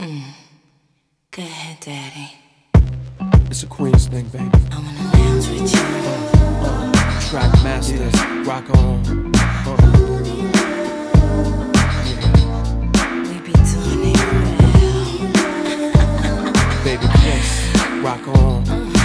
Go ahead, daddy. It's a Queens thing, baby. I wanna lounge with you. Track masters, rock on. We be doing it well. Baby, yes, rock on.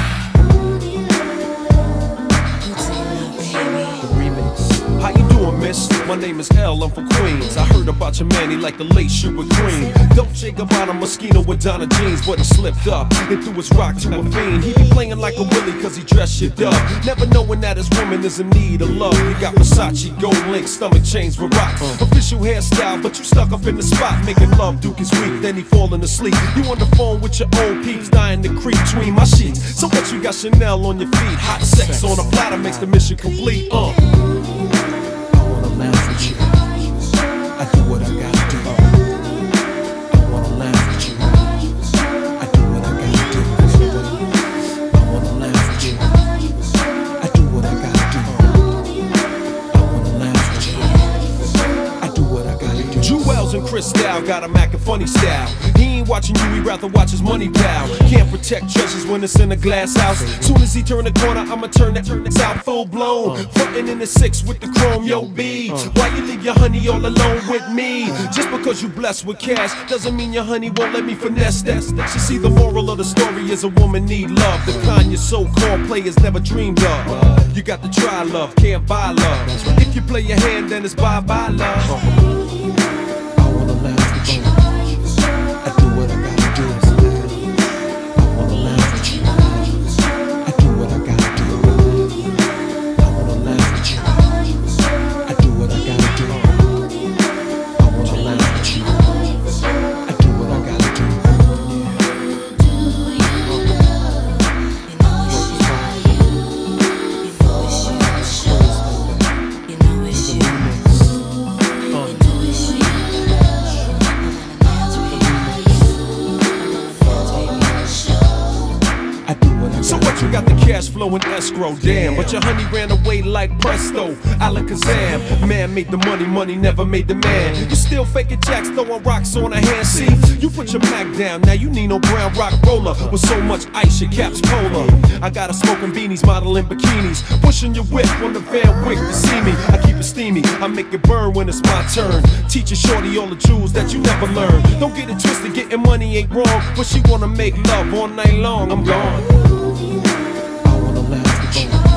The remix. How you doing, miss? My name is L, I'm from Queens. I heard about your man, he like the late shoe with cream. Dolce Gabbana Moschino with Donna jeans, but he slipped up and threw his rock to a fiend. He be playing like a Willie cause he dressed shit up, never knowing that his woman is in need of love. He got Versace, gold link, stomach chains with rocks, official hairstyle, but you stuck up in the spot. Making love, Duke is weak, then he falling asleep. You on the phone with your old peeps, dying to creep between my sheets. So what, you got Chanel on your feet? Hot sex on a platter makes the mission complete. I wanna laugh with you. I do what I gotta do. I wanna laugh with you. I do what I gotta do. I wanna laugh with you. I do what I gotta do. I wanna laugh with you. I do what I gotta do. Jewels and Cristal got a Mac and funny style. He ain't watching you, he'd rather watch his money pal. Can't protect treasures when it's in a glass house. Soon as he turn the corner, I'ma turn that out full blown. Frontin' in the 6 with the chrome, yo B. Why you leave your honey all alone with me? Just because you blessed with cash doesn't mean your honey won't let me finesse that. You see, the moral of the story is a woman need love, the kind your so-called players never dreamed of. You got to try love, can't buy love. If you play your hand, then it's bye-bye love. I wanna laugh with you. I do what I gotta do. I wanna laugh with you. I do what I gotta do. I wanna laugh with you. I do what I gotta do. I wanna laugh with you. I do what I gotta do. So what, you got the cash flow in escrow, damn. But your honey ran away like presto, Alakazam. Man made the money, money never made the man. You still faking jacks, throwing rocks on a hand. See, you put your Mac down, now you need no brown rock roller. With so much ice, your cap's polar. I got her smoking beanies, modeling bikinis, pushing your whip on the Van Wyck to see me. I keep it steamy, I make it burn when it's my turn. Teaching shorty all the jewels that you never learned. Don't get it twisted, getting money ain't wrong, but she wanna make love all night long. I'm gone. I wanna laugh with you.